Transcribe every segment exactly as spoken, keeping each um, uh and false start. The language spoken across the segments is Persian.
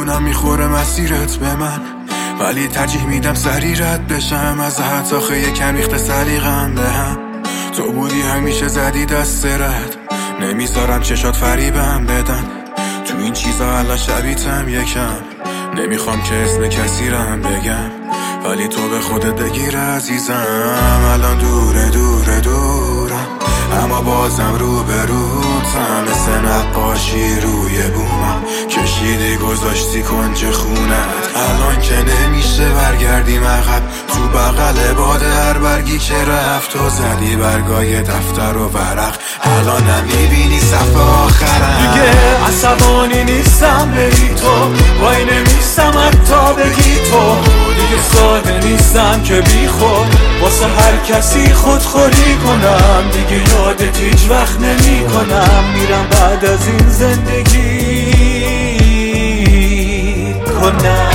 میدونم میخوره مسیرت به من، ولی ترجیح میدم سری رد بشم از حد. آخه یکم ریخته سلیقم به هم، تو بودی همیشه زدی دست رد، نمیذارم چشات فریبم بدن. تو این چیزا الان شبیتم یکم، نمیخوام که اسم کسی رم بگم، ولی تو به خودت بگیر عزیزم. الان دوره دوره دورم، اما بازم رو به روتم، مثل نقاشی روی بومم کشیدی گذاشتی کنج خونت. الان که نمیشه برگردیم عقب، تو بغل باد هر برگی که رفت تو زدی برگای دفتر و ورق، الان هم میبینی صفحه آخرم. دیگه عصبانی نیستم بری تو، وای نمیستم حتی بگی تو، دیگه ساده نیستم که بی خود واسه هر کسی خودخوری کنم. دیگه یادت هیچ وقت نمی کنم، میرم بعد از این زندگی کنم.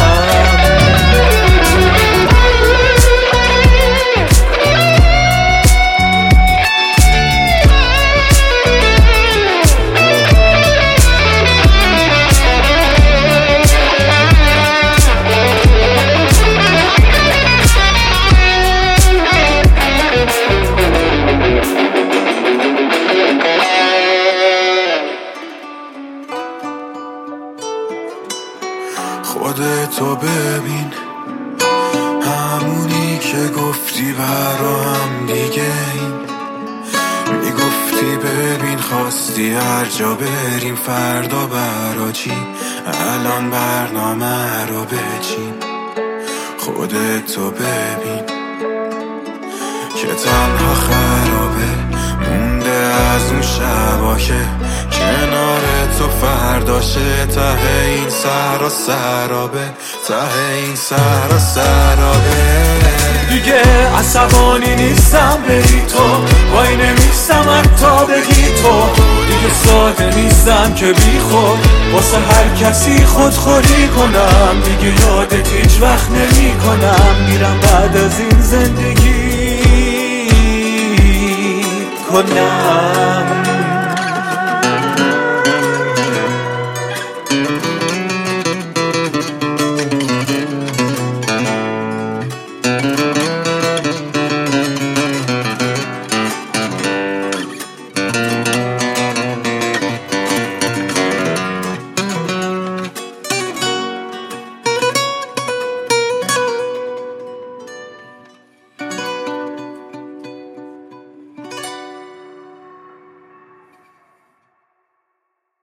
خودتو ببین، همونی که گفتی برام دیگه این، میگفتی ببین خواستی هر جا بریم فردا برا چی، الان برنامه رو بچین. خودتو ببین که تنها خرابه مونده از اون شبا که کنار تو فرداشه، ته این سرا سرابه، ته این سرا سرابه. دیگه عصبانی نیستم بری تو، وای نمیستم حتی بگی تو، دیگه ساده نیستم که بی خود واسه هر کسی خودخوری کنم. دیگه یادت هیچ وقت نمی کنم، میرم بعد از این زندگی کنم.